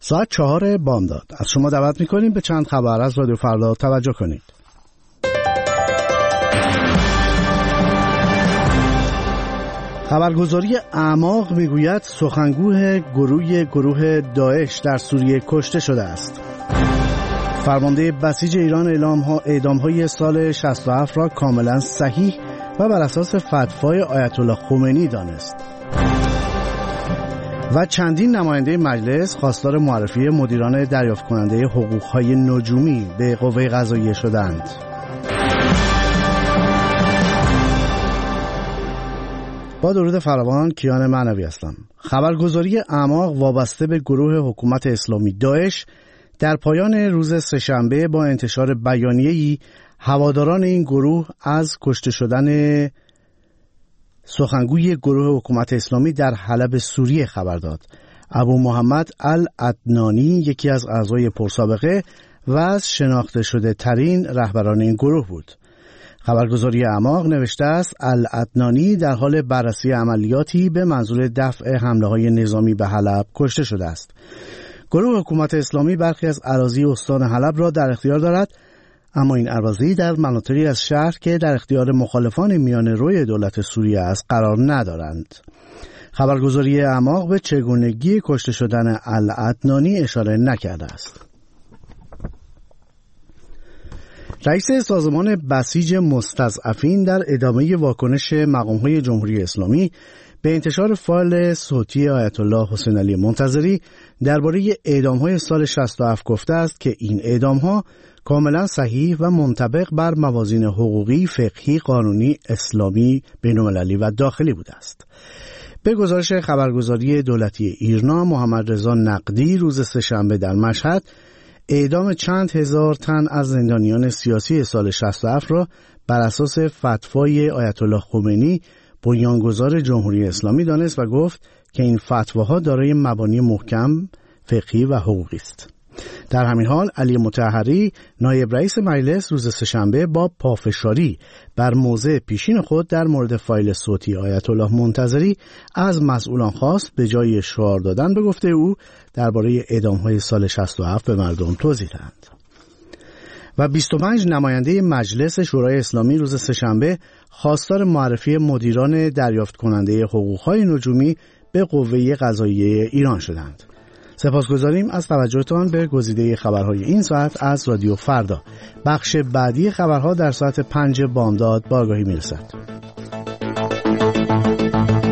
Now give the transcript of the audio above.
ساعت 4 بامداد. از شما دعوت می‌کنیم به چند خبر از رادیو فردا توجه کنید. خبرگزاری اعماق میگوید سخنگوی گروه داعش در سوریه کشته شده است. فرمانده بسیج ایران اعدام‌های سال 67 را کاملا صحیح و بر اساس فتوای آیت الله خمینی دانست. و چندین نماینده مجلس خواستار معرفی مدیران دریافت کننده حقوق‌های نجومی به قوه قضاییه شدند. با درود فراوان، کیان معنوی هستم. خبرگزاری اعماق وابسته به گروه حکومت اسلامی داعش در پایان روز سه‌شنبه با انتشار بیانیه‌ای هواداران این گروه از کشته شدن سخنگوی گروه حکومت اسلامی در حلب سوریه خبر داد. ابو محمد العدنانی یکی از اعضای پرسابقه و از شناخته شده ترین رهبران این گروه بود. خبرگزاری اعماق نوشته است العدنانی در حال بررسی عملیاتی به منظور دفع حمله‌های نظامی به حلب کشته شده است. گروه حکومت اسلامی برخی از اراضی استان حلب را در اختیار دارد، اما این اراضی در مناطقی از شهر که در اختیار مخالفان میانه‌روی دولت سوریه است قرار ندارند. خبرگزاری اعماق به چگونگی کشته شدن العدنانی اشاره نکرده است. رئیس سازمان بسیج مستضعفین در ادامه واکنش مقام‌های جمهوری اسلامی به انتشار فایل صوتی آیت الله حسین علی منتظری درباره اعدام‌های سال 67 گفته است که این اعدام‌ها کاملا صحیح و منطبق بر موازین حقوقی، فقهی، قانونی، اسلامی، بین‌المللی و داخلی بوده است. به گزارش خبرگزاری دولتی ایرنا، محمد رضا نقدی روز سه‌شنبه در مشهد اعدام چند هزار تن از زندانیان سیاسی سال 67 را بر اساس فتوای آیت الله خمینی بنیانگذار جمهوری اسلامی دانست و گفت که این فتواها دارای مبانی محکم، فقهی و حقوقی است. در همین حال علی مطهری نایب رئیس مجلس روز سه‌شنبه با پافشاری بر موضع پیشین خود در مورد فایل صوتی آیت الله منتظری از مسئولان خواست به جای شعار دادن به گفته او درباره اعدام‌های سال 67 به مردم توضیح دهند. و 25 نماینده مجلس شورای اسلامی روز سه‌شنبه خواستار معرفی مدیران دریافت کننده حقوق‌های نجومی به قوه قضاییه ایران شدند. سپاسگزاریم از توجهتان به گزیده خبرهای این ساعت از رادیو فردا. بخش بعدی خبرها در ساعت 5 بامداد با آگاهی میرسد.